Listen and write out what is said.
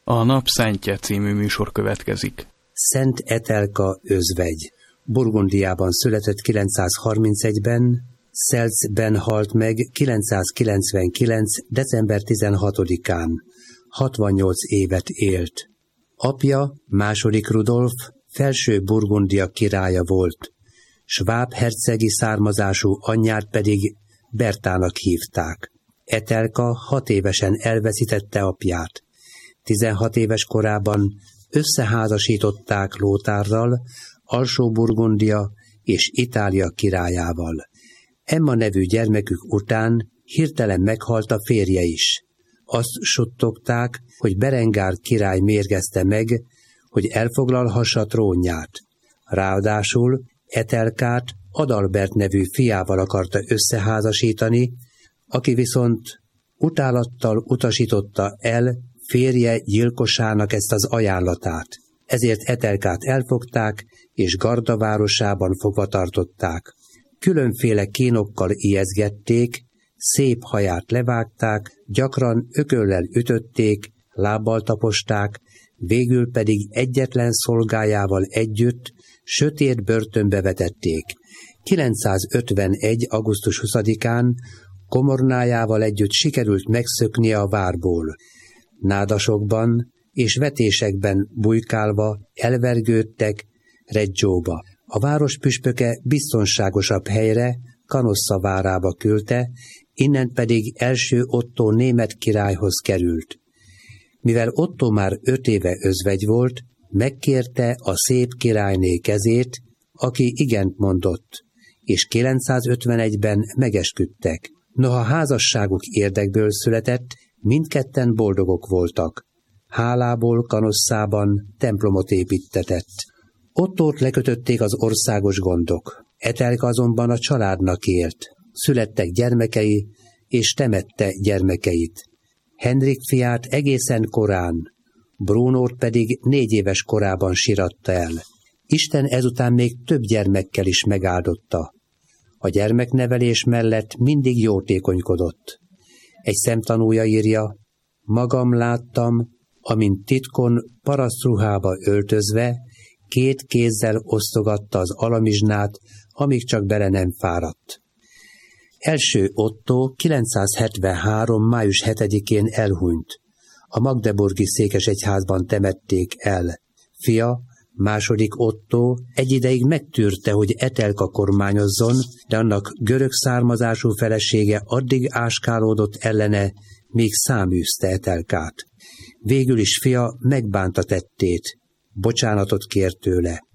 A Nap Szentje című műsor következik. Szent Etelka özvegy. Burgundiában született 931-ben, Szelcben halt meg 999. december 16-án. 68 évet élt. Apja, II. Rudolf, Felső Burgundia királya volt. Sváb hercegi származású anyját pedig Bertának hívták. Etelka 6 évesen elveszítette apját. 16 éves korában összeházasították Lóthárral, Alsó-Burgundia és Itália királyával. Emma nevű gyermekük után hirtelen meghalt a férje is. Azt suttogták, hogy Berengár király mérgezte meg, hogy elfoglalhassa trónját. Ráadásul Etelkát Adalbert nevű fiával akarta összeházasítani, aki viszont utálattal utasította el férje gyilkosának ezt az ajánlatát. Ezért Etelkát elfogták, és Garda városában fogva tartották. Különféle kínokkal ijeszgették, szép haját levágták, gyakran ököllel ütötték, lábbal taposták, végül pedig egyetlen szolgájával együtt sötét börtönbe vetették. 951. augusztus 20-án komornájával együtt sikerült megszöknie a várból. Nádasokban és vetésekben bujkálva elvergődtek Reggióba. A város püspöke biztonságosabb helyre, Canossa várába küldte, innen pedig első Ottó német királyhoz került. Mivel Ottó már 5 éve özvegy volt, megkérte a szép királyné kezét, aki igent mondott, és 951-ben megesküdtek. Noha házasságuk érdekből született, mindketten boldogok voltak. Hálából Canosszában templomot építtetett. Ottót lekötötték az országos gondok. Etelka azonban a családnak élt. Születtek gyermekei, és temette gyermekeit. Henrik fiát egészen korán, Brunót pedig 4 éves korában síratta el. Isten ezután még több gyermekkel is megáldotta. A gyermeknevelés mellett mindig jótékonykodott. Egy szemtanúja írja: magam láttam, amint titkon parasztruhába öltözve 2 kézzel osztogatta az alamizsnát, amíg csak bele nem fáradt. Első Ottó 973. május 7-én elhunyt. A magdeburgi székesegyházban temették el. Fia, II. Ottó egy ideig megtűrte, hogy Etelka kormányozzon, de annak görög származású felesége addig áskálódott ellene, míg száműzte Etelkát. Végül is fia megbánta tettét, bocsánatot kért tőle.